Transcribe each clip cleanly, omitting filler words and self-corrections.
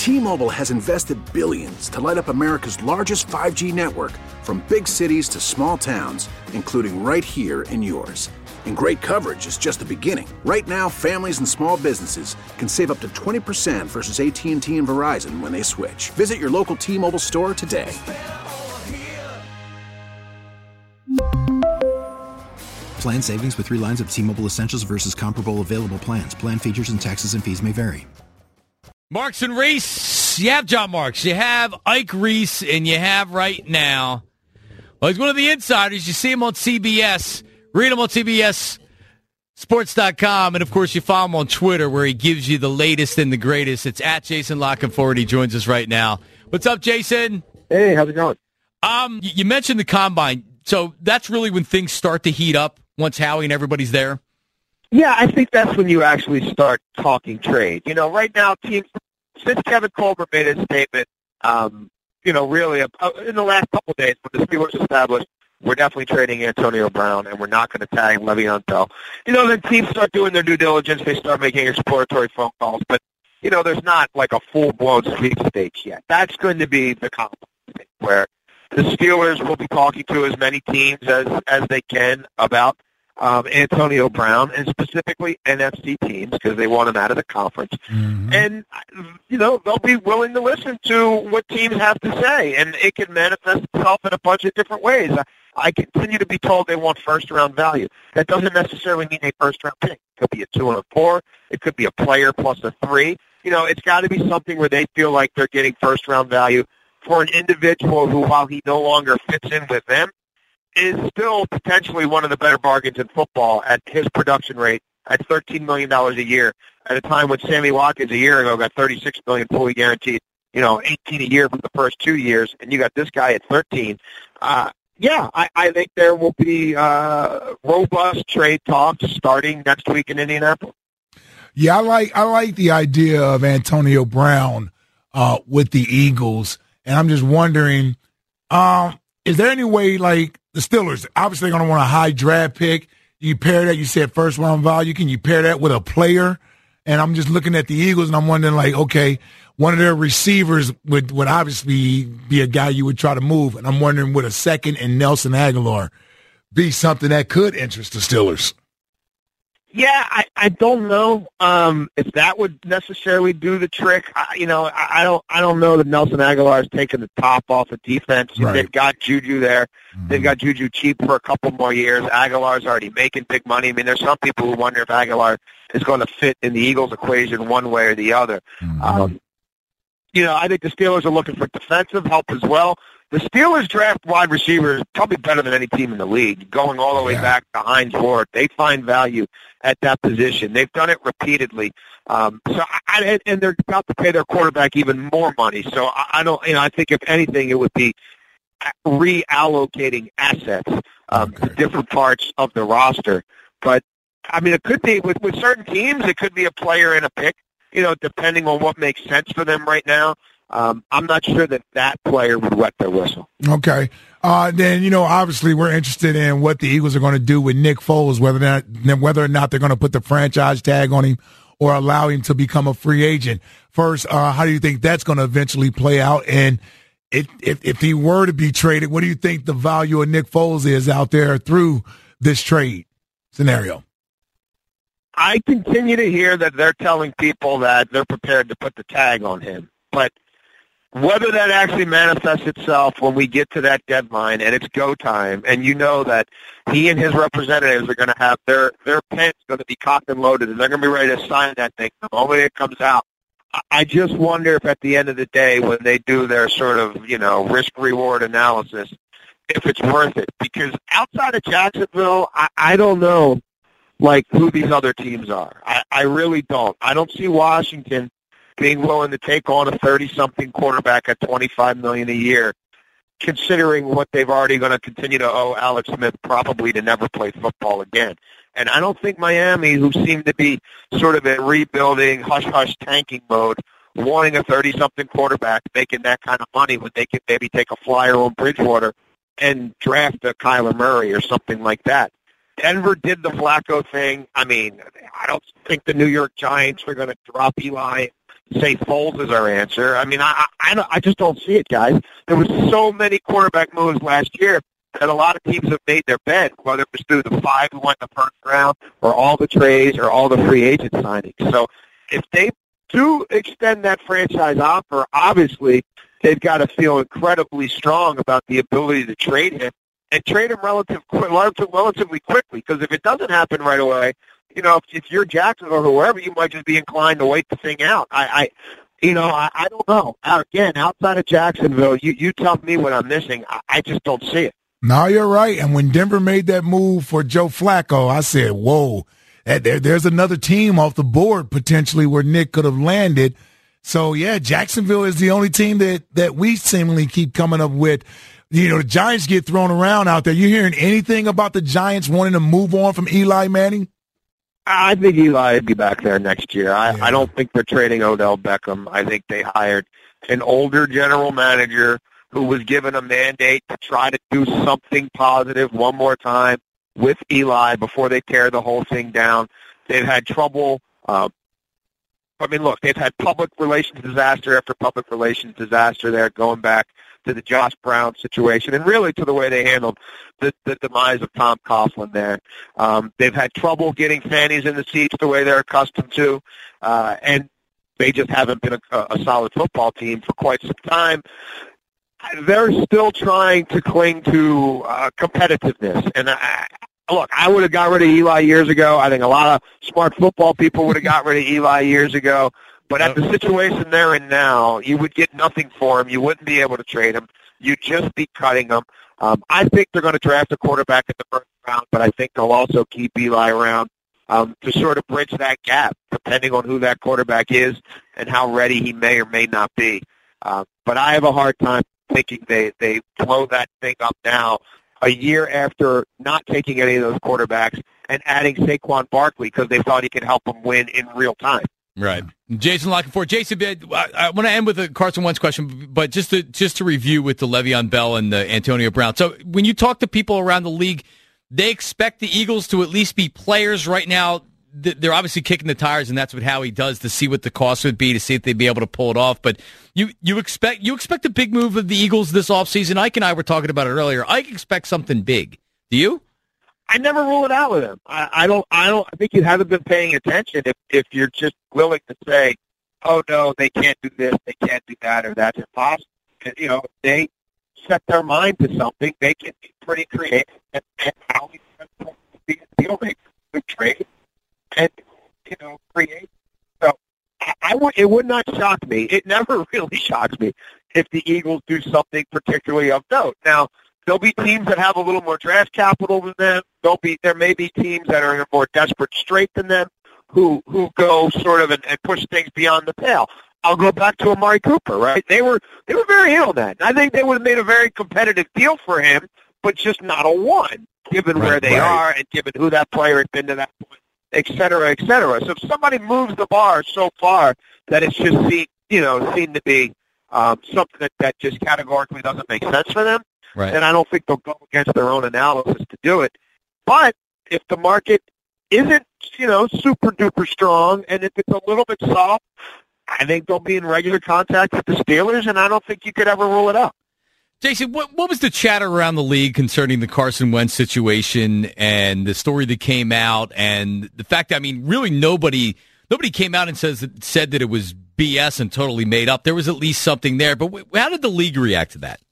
T-Mobile has invested billions to light up America's largest 5G network, from big cities to small towns, including right here in yours. And great coverage is just the beginning. Right now, families and small businesses can save up to 20% versus AT&T and Verizon when they switch. Visit your local T-Mobile store today. Plan savings with 3 lines of T-Mobile Essentials versus comparable available plans. Plan features and taxes and fees may vary. Marks and Reese. You have John Marks. You have Ike Reese. And you have right now, well, he's one of the insiders. You see him on CBS. Read him on CBSSports.com. And, of course, you follow him on Twitter where he gives you the latest and the greatest. It's at Jason Lockenford. He joins us right now. What's up, Jason? Hey, how's it going? You mentioned the Combine. So that's really when things start to heat up once Howie and everybody's there? Yeah, I think that's when you actually start talking trade. You know, right now, teams, since Kevin Colbert made his statement, really in the last couple of days when the Steelers established, we're definitely trading Antonio Brown, and we're not going to tag Le'Veon Bell. Then teams start doing their due diligence. They start making exploratory phone calls. But, there's not like a full-blown sweepstakes yet. That's going to be the Combine, where the Steelers will be talking to as many teams as they can about Antonio Brown, and specifically NFC teams, because they want him out of the conference. Mm-hmm. And, they'll be willing to listen to what teams have to say, and it can manifest itself in a bunch of different ways. I continue to be told they want first-round value. That doesn't necessarily mean a first-round pick. It could be a 2 and a 4. It could be a player plus a 3. It's got to be something where they feel like they're getting first-round value for an individual who, while he no longer fits in with them, is still potentially one of the better bargains in football at his production rate at $13 million a year, at a time when Sammy Watkins a year ago got $36 million fully guaranteed, 18 a year for the first 2 years, and you got this guy at 13. I think there will be robust trade talks starting next week in Indianapolis. Yeah, I like the idea of Antonio Brown with the Eagles, and I'm just wondering, is there any way, like, the Steelers obviously going to want a high draft pick? You pair that, you said first round value. Can you pair that with a player? And I'm just looking at the Eagles, and I'm wondering, like, okay, one of their receivers would obviously be a guy you would try to move. And I'm wondering, would a second and Nelson Aguilar be something that could interest the Steelers? Yeah, I don't know if that would necessarily do the trick. I don't know that Nelson Aguilar is taking the top off of defense. Right. They've got Juju there. Mm-hmm. They've got Juju cheap for a couple more years. Aguilar's already making big money. I mean, there's some people who wonder if Aguilar is going to fit in the Eagles' equation one way or the other. Mm-hmm. I think the Steelers are looking for defensive help as well. The Steelers draft wide receivers probably better than any team in the league, going all the way back to Hines Ward. They find value at that position. They've done it repeatedly. And they're about to pay their quarterback even more money. So I think if anything, it would be reallocating assets to different parts of the roster. But, I mean, it could be with certain teams, it could be a player and a pick, depending on what makes sense for them right now. I'm not sure that player would wet their whistle. Okay. Then, obviously we're interested in what the Eagles are going to do with Nick Foles, whether or not they're going to put the franchise tag on him or allow him to become a free agent. First, how do you think that's going to eventually play out? And if he were to be traded, what do you think the value of Nick Foles is out there through this trade scenario? I continue to hear that they're telling people that they're prepared to put the tag on him. But whether that actually manifests itself when we get to that deadline and it's go time, and that he and his representatives are going to have their pens going to be cocked and loaded, and they're going to be ready to sign that thing the moment it comes out. I just wonder if at the end of the day, when they do their sort of, risk-reward analysis, if it's worth it. Because outside of Jacksonville, I don't know, who these other teams are. I really don't. I don't see Washington being willing to take on a 30-something quarterback at $25 million a year, considering what they've already going to continue to owe Alex Smith probably to never play football again. And I don't think Miami, who seem to be sort of in rebuilding, hush-hush tanking mode, wanting a 30-something quarterback, making that kind of money when they could maybe take a flyer on Bridgewater and draft a Kyler Murray or something like that. Denver did the Flacco thing. I mean, I don't think the New York Giants are going to drop Eli say Foles is our answer. I mean, I just don't see it, guys. There was so many quarterback moves last year that a lot of teams have made their bed, whether it was through the 5 who went the first round or all the trades or all the free agent signings. So if they do extend that franchise offer, obviously they've got to feel incredibly strong about the ability to trade him and trade him relatively quickly, because if it doesn't happen right away, you know, if you're Jacksonville or whoever, you might just be inclined to wait the thing out. I don't know. Again, outside of Jacksonville, you tell me what I'm missing. I just don't see it. No, you're right. And when Denver made that move for Joe Flacco, I said, whoa, there's another team off the board potentially where Nick could have landed. So, yeah, Jacksonville is the only team that we seemingly keep coming up with. You know, the Giants get thrown around out there. You hearing anything about the Giants wanting to move on from Eli Manning? I think Eli will be back there next year. I don't think they're trading Odell Beckham. I think they hired an older general manager who was given a mandate to try to do something positive one more time with Eli before they tear the whole thing down. They've had trouble. They've had public relations disaster after public relations disaster there, going back to the Josh Brown situation and really to the way they handled the demise of Tom Coughlin there. They've had trouble getting fannies in the seats the way they're accustomed to, and they just haven't been a solid football team for quite some time. They're still trying to cling to competitiveness. And I would have got rid of Eli years ago. I think a lot of smart football people would have got rid of Eli years ago. But at the situation they're in now, you would get nothing for him. You wouldn't be able to trade him. You'd just be cutting him. I think they're going to draft a quarterback in the first round, but I think they'll also keep Eli around to sort of bridge that gap, depending on who that quarterback is and how ready he may or may not be. But I have a hard time thinking they blow that thing up now a year after not taking any of those quarterbacks and adding Saquon Barkley because they thought he could help them win in real time. Right. Jason Lockenford. Jason, I want to end with a Carson Wentz question, but just to review with the Le'Veon Bell and the Antonio Brown. So when you talk to people around the league, they expect the Eagles to at least be players right now. They're obviously kicking the tires, and that's what Howie does to see what the cost would be, to see if they'd be able to pull it off. But you expect a big move of the Eagles this offseason. Ike and I were talking about it earlier. Ike expects something big. Do you? I never rule it out with him. I think you haven't been paying attention if you're just willing to say, oh no, they can't do this, they can't do that, or that's impossible. You know, if they set their mind to something, they can be pretty creative and how we deal make a trade and create. So it would not shock me. It never really shocks me if the Eagles do something particularly of note. Now, there'll be teams that have a little more draft capital than them. There may be teams that are in a more desperate strait than them who go sort of and push things beyond the pale. I'll go back to Amari Cooper, right? They were very in on that. I think they would have made a very competitive deal for him, but just not a one, given where they are and given who that player had been to that point, et cetera, et cetera. So if somebody moves the bar so far that it's just seen to be something that just categorically doesn't make sense for them, right, then I don't think they'll go against their own analysis to do it. But if the market isn't, super duper strong, and if it's a little bit soft, I think they'll be in regular contact with the Steelers, and I don't think you could ever rule it out. Jason, what was the chatter around the league concerning the Carson Wentz situation and the story that came out, and the fact that, really nobody came out and said that it was BS and totally made up. There was at least something there, but how did the league react to that?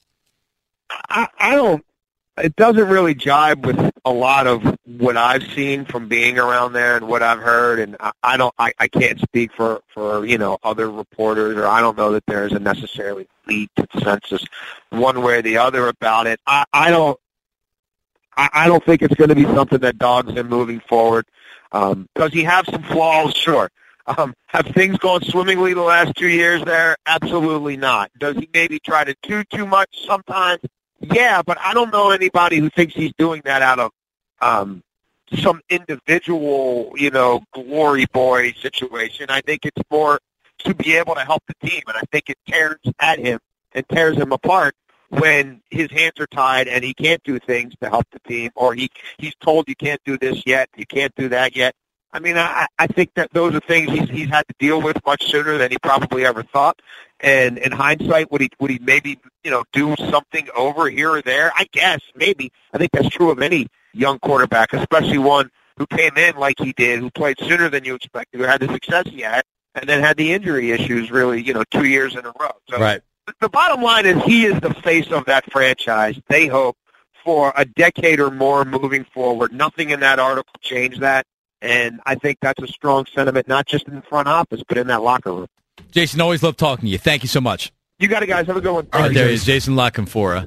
It doesn't really jibe with a lot of what I've seen from being around there and what I've heard, and I can't speak for other reporters, or I don't know that there's a necessarily league consensus one way or the other about it. I don't think it's going to be something that dogs him moving forward. Does he have some flaws? Sure. Have things gone swimmingly the last 2 years there? Absolutely not. Does he maybe try to do too much sometimes? Yeah, but I don't know anybody who thinks he's doing that out of some individual, glory boy situation. I think it's more to be able to help the team, and I think it tears at him and tears him apart when his hands are tied and he can't do things to help the team, or he's told you can't do this yet, you can't do that yet. I mean, I think that those are things he's had to deal with much sooner than he probably ever thought. And in hindsight, would he maybe, do something over here or there? I guess, maybe. I think that's true of any young quarterback, especially one who came in like he did, who played sooner than you expected, who had the success he had, and then had the injury issues really, 2 years in a row. So right. The bottom line is he is the face of that franchise, they hope, for a decade or more moving forward. Nothing in that article changed that. And I think that's a strong sentiment, not just in the front office, but in that locker room. Jason, always love talking to you. Thank you so much. You got it, guys. Have a good one. All right, there he is, Jason La Canfora.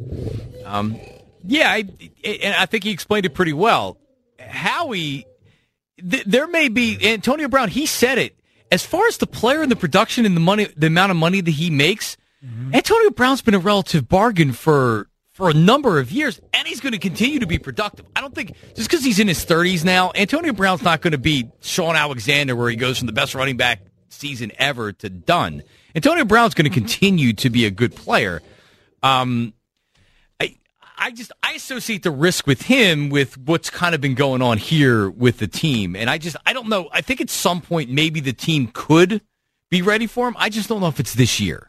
And I think he explained it pretty well. There may be, Antonio Brown, he said it. As far as the player and the production and the amount of money that he makes, Antonio Brown's been a relative bargain for a number of years, and he's going to continue to be productive. I don't think, just because he's in his 30s now, Antonio Brown's not going to be Sean Alexander where he goes from the best running back season ever to done. Antonio Brown's going to continue to be a good player. I associate the risk with him with what's kind of been going on here with the team. And I don't know. I think at some point maybe the team could be ready for him. I just don't know if it's this year.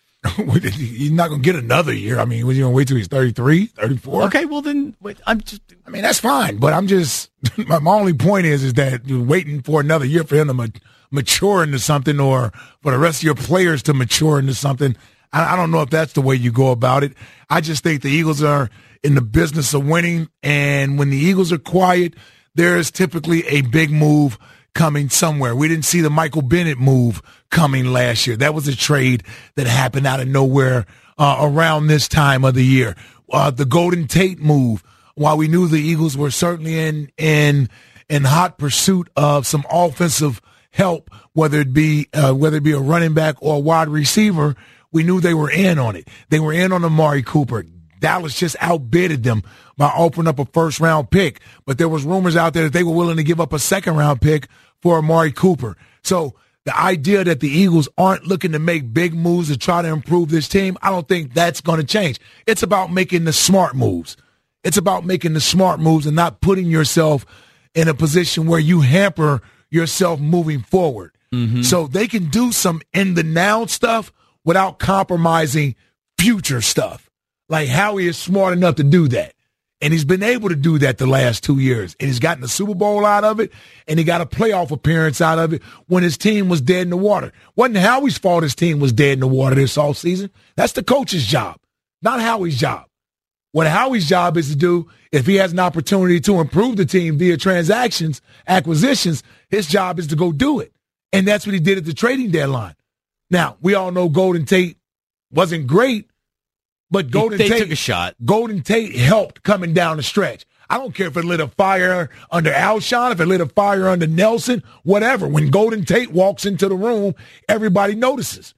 He's not going to get another year. I mean, was he going to wait till he's 33, 34? Okay, well then, that's fine. But I'm just, my only point is that you're waiting for another year for him to mature into something, or for the rest of your players to mature into something. I don't know if that's the way you go about it. I just think the Eagles are in the business of winning, and when the Eagles are quiet, there is typically a big move coming somewhere. We didn't see the Michael Bennett move coming last year. That was a trade that happened out of nowhere around this time of the year. The Golden Tate move, while we knew the Eagles were certainly in hot pursuit of some offensive help, whether it be a running back or a wide receiver, we knew they were in on it. They were in on Amari Cooper. Dallas just outbidded them by opening up a first-round pick. But there was rumors out there that they were willing to give up a second-round pick for Amari Cooper. So the idea that the Eagles aren't looking to make big moves to try to improve this team, I don't think that's going to change. It's about making the smart moves. It's about making the smart moves and not putting yourself in a position where you hamper yourself moving forward. Mm-hmm. So they can do some in-the-now stuff without compromising future stuff. Like Howie is smart enough to do that. And he's been able to do that the last 2 years. And he's gotten a Super Bowl out of it, and he got a playoff appearance out of it when his team was dead in the water. Wasn't Howie's fault his team was dead in the water this offseason. That's the coach's job, not Howie's job. What Howie's job is to do, if he has an opportunity to improve the team via transactions, acquisitions, his job is to go do it. And that's what he did at the trading deadline. Now, we all know Golden Tate wasn't great, but Golden Tate took a shot. Golden Tate helped coming down the stretch. I don't care if it lit a fire under Alshon, if it lit a fire under Nelson, whatever. When Golden Tate walks into the room, everybody notices.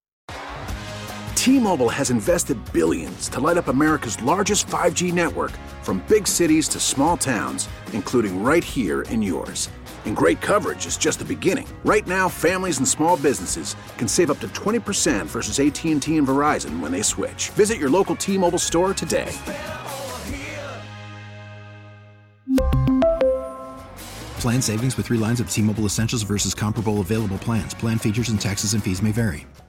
T-Mobile has invested billions to light up America's largest 5G network, from big cities to small towns, including right here in yours. And great coverage is just the beginning. Right now, families and small businesses can save up to 20% versus AT&T and Verizon when they switch. Visit your local T-Mobile store today. Plan savings with 3 lines of T-Mobile Essentials versus comparable available plans. Plan features and taxes and fees may vary.